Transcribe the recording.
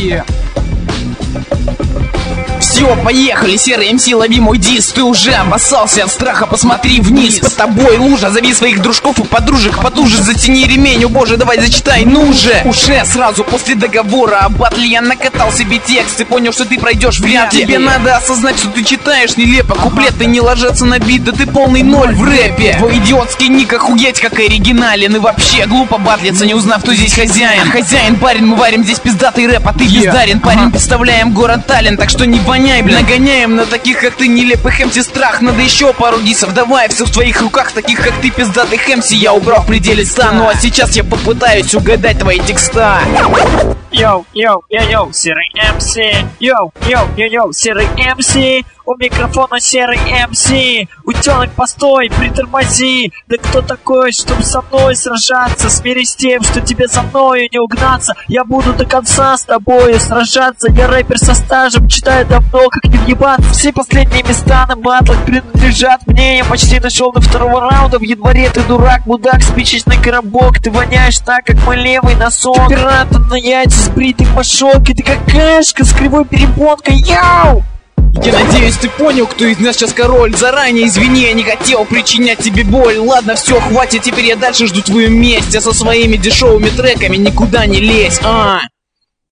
Все, поехали, серый МС, лови мой дис. Ты уже обоссался от страха, посмотри вниз. Под тобой лужа, зови своих дружков и подружек, потуже затяни ремень, о боже, давай зачитай, ну же. Уже сразу после договора о батле я накатал себе текст и понял, что ты пройдешь вряд ли. Тебе надо осознать, что ты читаешь нелепо, куплеты не ложатся на бит, да ты полный ноль в рэпе. Твой идиотский ник охуеть как оригинален, и вообще глупо батлиться, не узнав, кто здесь хозяин. Хозяин, парень, мы варим здесь пиздатый рэп, а ты бездарен, парень, представляем город Таллин, так что не воняй, блин. Нагоняем на таких, как ты, нелепых МС страх. Надо еще пару дисов, давай, все в твоих руках, таких, как ты, пиздатых МС я убрал в пределе 100. Ну а сейчас я попытаюсь угадать твои текста. Йоу, серый МС. Йоу, серый МС. У микрофона серый МС. Утенок, постой, притормози. Да кто такой, чтобы со мной сражаться? Смирись с тем, что тебе за мною не угнаться. Я буду до конца с тобою сражаться. Я рэпер со стажем, читаю давно, как не въебаться. Все последние места на батлах принадлежат мне. Я почти дошел до второго раунда. В январе ты дурак, мудак, спичечный коробок. Ты воняешь так, как мой левый носок. Пирата на яйца с бритой мошонкой. Ты как кашка с кривой перепонкой. Йоу! Я надеюсь, ты понял, кто из нас сейчас король. Заранее извини, я не хотел причинять тебе боль. Ладно, все, хватит, теперь я дальше жду твою месть. А со своими дешевыми треками никуда не лезь.